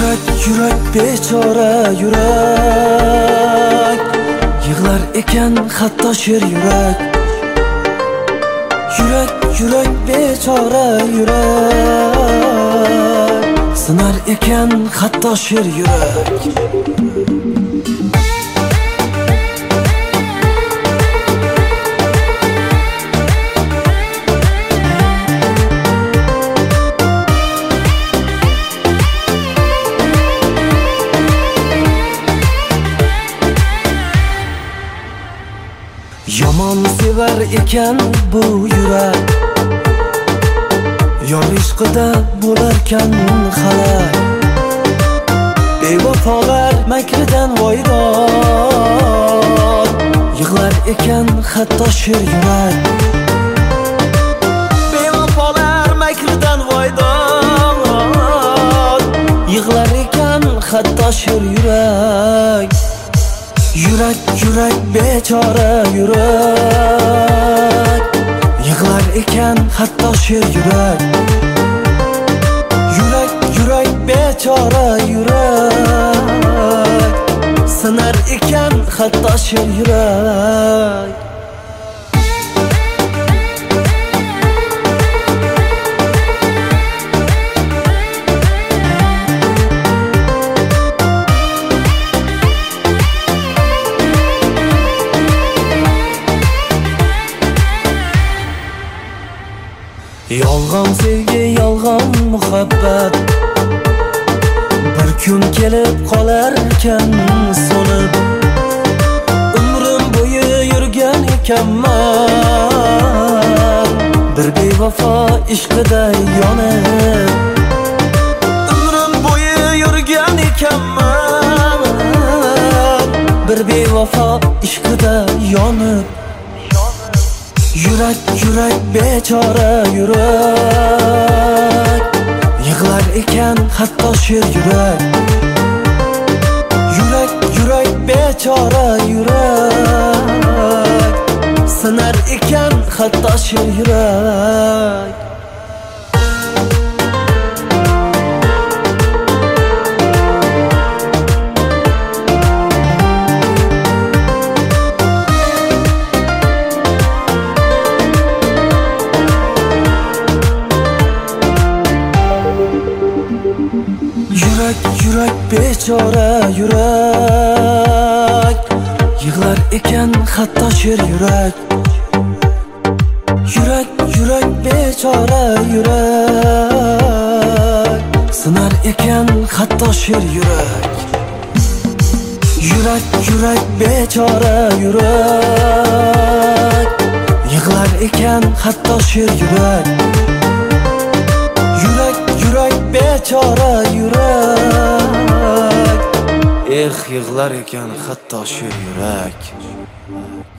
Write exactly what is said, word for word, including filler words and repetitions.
Yurak, yurak, bechora yurak, yig'lar ekan hatto sher yurak. Yurak, yurak, bechora yurak, sinar ekan hatto sher yurak. Yomon sevar ekan bu yurak, yor ishqida bo'larkan xalak. Bevafolar makridan voydon, yig'lar ekan hatto sher yurak. Bevafolar makridan voydon, yig'lar ekan hatto sher yurak. Yurak, yurak, bechora yurak, yig'lar ekan hatto sher yurak. Yurak, yurak, bechora yurak, sinar ekan hatto sher yurak. Yolg'on sevgi, yolg'on muhabbat, bir kun kelib qolarkan so'nib. Umrim bo'yi yurgan ekanman bir bevafo ishqida yonib. Umrim bo'yi yurgan ekanman bir bevafo ishqida yonib. Yurak, yurak, bechora yurak, yig'lar ekan hatto sher yurak. Yurak, yurak, bechora yurak, sinar ekan hatto sher yurak. Yurak, yurak, bechora yurak, yig'lar ekan hatto sher yurak. Yurak, yurak, bechora yurak, sinar ekan hatto sher yurak. Yurak, yurak, bechora yurak, yig'lar ekan hatto sher yurak. Yurak, yurak, bechora yurak, eh, yig'lar ekan hatto sher yurak.